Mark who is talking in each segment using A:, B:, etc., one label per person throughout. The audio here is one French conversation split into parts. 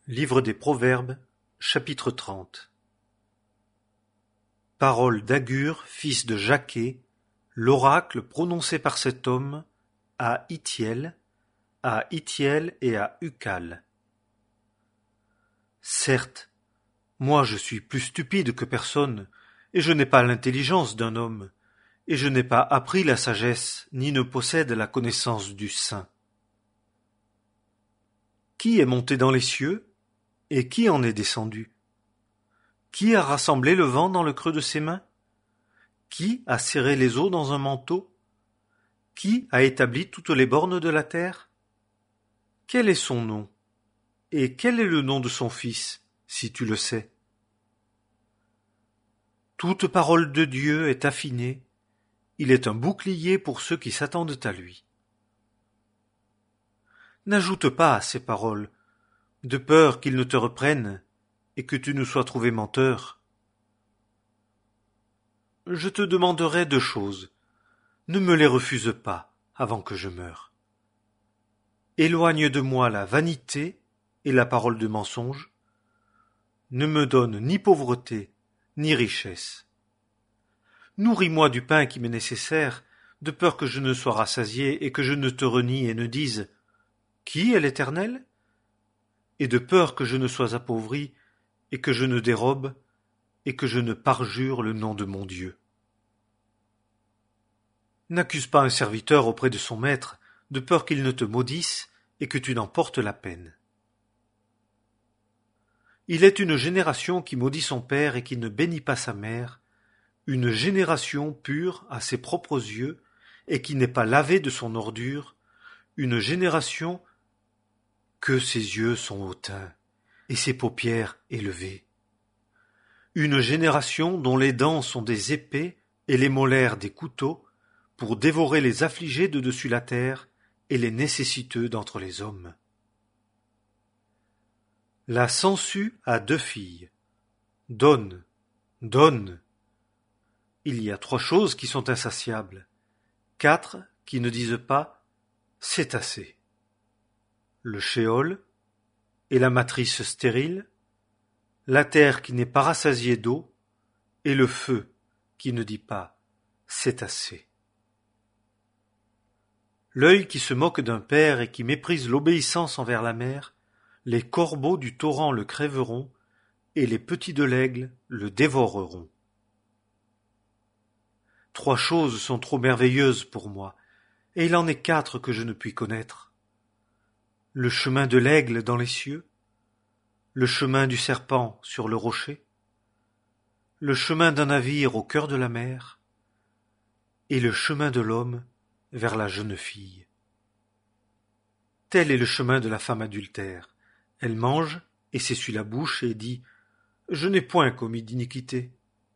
A: Livre des Proverbes, chapitre 30. Paroles d'Agur, fils de Jaquet, l'oracle prononcé par cet homme à Ithiel et à Ucal. Certes, moi je suis plus stupide que personne, et je n'ai pas l'intelligence d'un homme, et je n'ai pas appris la sagesse, ni ne possède la connaissance du saint. Qui est monté dans les cieux, et qui en est descendu? Qui a rassemblé le vent dans le creux de ses mains? Qui a serré les eaux dans un manteau? Qui a établi toutes les bornes de la terre? Quel est son nom? Et quel est le nom de son fils, si tu le sais? Toute parole de Dieu est affinée, il est un bouclier pour ceux qui s'attendent à lui. N'ajoute pas à ces paroles, de peur qu'ils ne te reprennent et que tu ne sois trouvé menteur. Je te demanderai 2 choses, ne me les refuse pas avant que je meure. Éloigne de moi la vanité et la parole de mensonge, ne me donne ni pauvreté ni richesse. Nourris-moi du pain qui m'est nécessaire, de peur que je ne sois rassasié et que je ne te renie et ne dise « Qui est l'Éternel ?» et de peur que je ne sois appauvri et que je ne dérobe et que je ne parjure le nom de mon Dieu. N'accuse pas un serviteur auprès de son maître, de peur qu'il ne te maudisse et que tu n'en portes la peine. Il est une génération qui maudit son père et qui ne bénit pas sa mère, une génération pure à ses propres yeux et qui n'est pas lavée de son ordure, une génération que ses yeux sont hautains et ses paupières élevées. Une génération dont les dents sont des épées et les molaires des couteaux pour dévorer les affligés de dessus la terre et les nécessiteux d'entre les hommes. La sangsue a 2 filles. Donne, donne. Il y a 3 choses qui sont insatiables, 4 qui ne disent pas « c'est assez ». Le shéol et la matrice stérile, la terre qui n'est pas rassasiée d'eau, et le feu qui ne dit pas « c'est assez ». L'œil qui se moque d'un père et qui méprise l'obéissance envers la mère, les corbeaux du torrent le crèveront, et les petits de l'aigle le dévoreront. 3 choses sont trop merveilleuses pour moi, et il en est 4 que je ne puis connaître. Le chemin de l'aigle dans les cieux, le chemin du serpent sur le rocher, le chemin d'un navire au cœur de la mer, et le chemin de l'homme vers la jeune fille. Tel est le chemin de la femme adultère. Elle mange et s'essuie la bouche et dit « Je n'ai point commis d'iniquité ».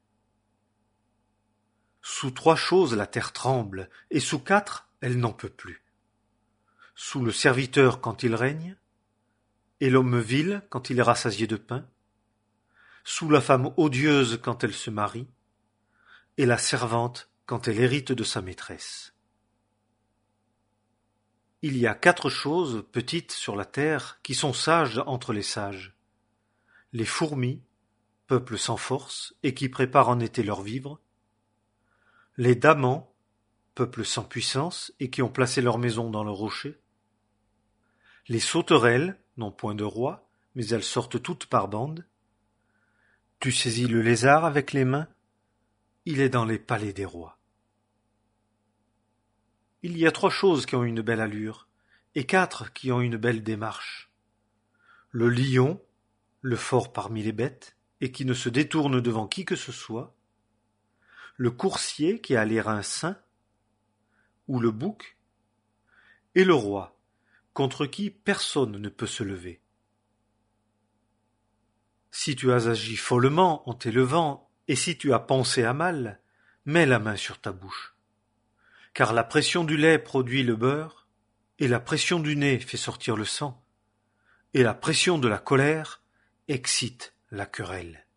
A: Sous 3 choses la terre tremble, et sous 4 elle n'en peut plus. Sous le serviteur quand il règne, et l'homme vil quand il est rassasié de pain, sous la femme odieuse quand elle se marie, et la servante quand elle hérite de sa maîtresse. Il y a 4 choses petites sur la terre qui sont sages entre les sages. Les fourmis, peuple sans force et qui prépare en été leurs vivres, les damans, peuple sans puissance et qui ont placé leur maison dans le rocher, les sauterelles n'ont point de roi, mais elles sortent toutes par bandes. Tu saisis le lézard avec les mains, il est dans les palais des rois. Il y a 3 choses qui ont une belle allure, et 4 qui ont une belle démarche. Le lion, le fort parmi les bêtes, et qui ne se détourne devant qui que ce soit, le coursier qui a les reins sains, ou le bouc, et le roi, contre qui personne ne peut se lever. Si tu as agi follement en t'élevant, et si tu as pensé à mal, mets la main sur ta bouche. Car la pression du lait produit le beurre, et la pression du nez fait sortir le sang, et la pression de la colère excite la querelle.